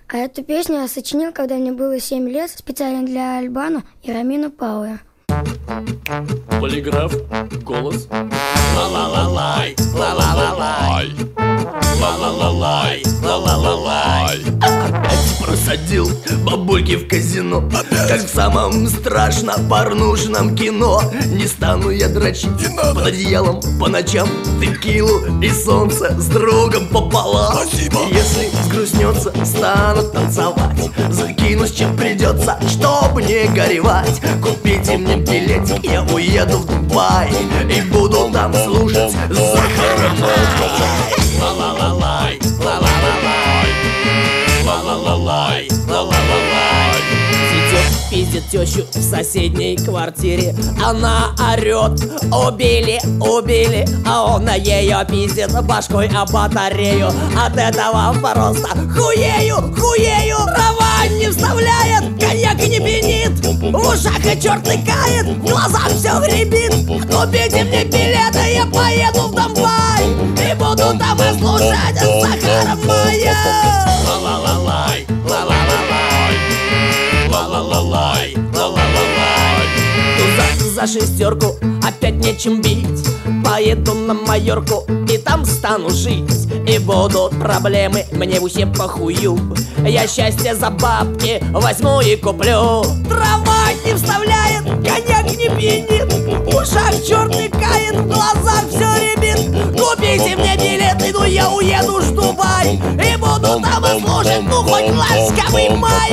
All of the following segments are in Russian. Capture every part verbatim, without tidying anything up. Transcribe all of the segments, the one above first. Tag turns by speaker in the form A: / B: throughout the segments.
A: А эту песню я сочинил, когда мне было семь лет, специально для Альбана и Ромина Пауэра.
B: Полиграф, голос. Ла-ла-ла-лай, ла-ла-ла-лай, ла-ла-ла-лай, ла-ла-ла-лай. Опять просадил бабульки в казино, как в самом страшно порнушном кино. Не стану я дрочить под одеялом по ночам, текилу и солнце с другом пополам. Спасибо. Если сгрустнется, стану танцевать, закинусь чем придется, чтобы не горевать. Купите мне билетик, я уеду в Дубай и буду там слушать Захара Май. Ла-ла-ла-лай, ла-ла-ла-лай, ла-ла-ла-лай, ла-ла-ла-лай.
C: Сидит, пиздит тещу в соседней квартире. Она орет: убили, убили. А он на ее пиздит башкой о батарею. От этого просто хуею, хуею. Трава не вставляет, коньяк не пьянит, в ушах и черт тыкает, в глазах все гребит. Купите мне билеты, я поеду в Дубай и буду там и слушать Захара Мая.
B: Ла-ла-ла-лай, ла-ла-ла-лай, ла-ла-ла-лай, ла-ла-ла-лай.
C: За, за шестерку опять нечем бить. Поеду на Майорку и там стану жить. И будут проблемы, мне усе похую. Я счастье за бабки возьму и куплю. Трава не вставляет, коньяк не пьянит, в ушах черт тыкает, в глазах все ребит. Купите мне билеты, ну я уеду в Дубай и буду там и слушать, ну хоть ласковый май.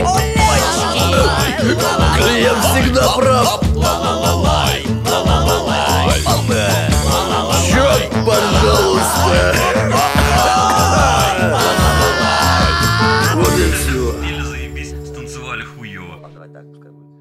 B: Клиент всегда прав. Ла-ла-ла-лай, ла-ла-ла-лай,
D: Счет, пожалуйста. Вот и все.
E: Заебись, станцевали хуёво.
C: Давай так, пускай будет.